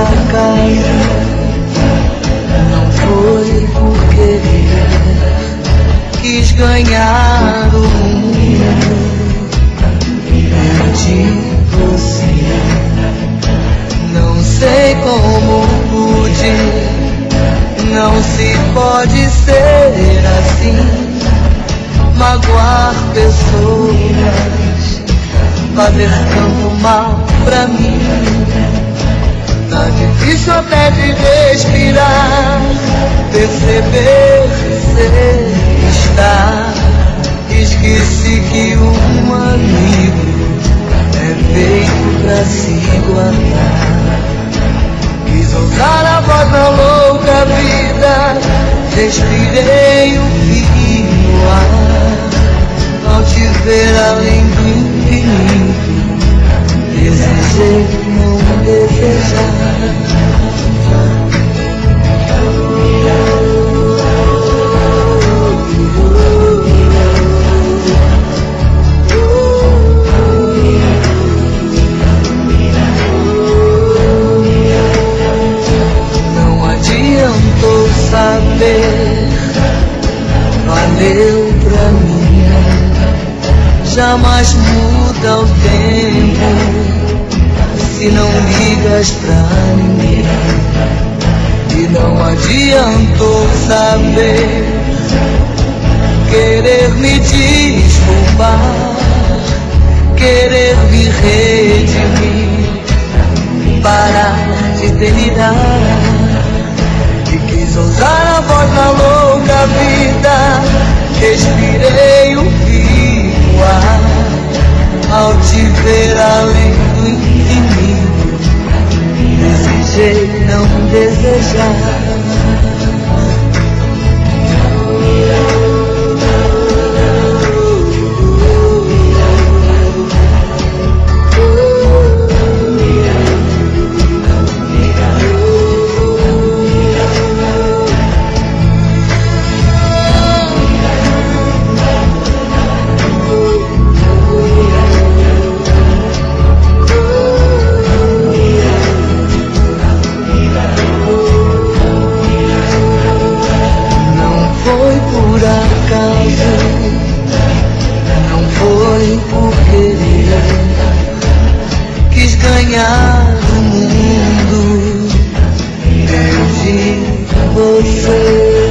acaso, não foi por querer. Quis ganhar o mundo, perdi você. Não sei como pude, não se pode ser assim. Magoar pessoas, fazer tanto mal pra mim. Tá difícil até de respirar, perceber ser estar. Esqueci que um amigo é feito pra se guardar. Quis ousar a voz na louca vida, respirei o fio ar. Ao te ver além do infinito, desejei não desejar. Saber valeu pra mim. Jamais muda o tempo se não ligas pra ninguém. E não adiantou saber, querer me desculpar, querer me redimir, parar de delirar. Ousar a voz na louca vida, respirei o fio ar. Ao te ver além do infinito, desejei não desejar. Não foi por querer. Quis ganhar o mundo, perdi você.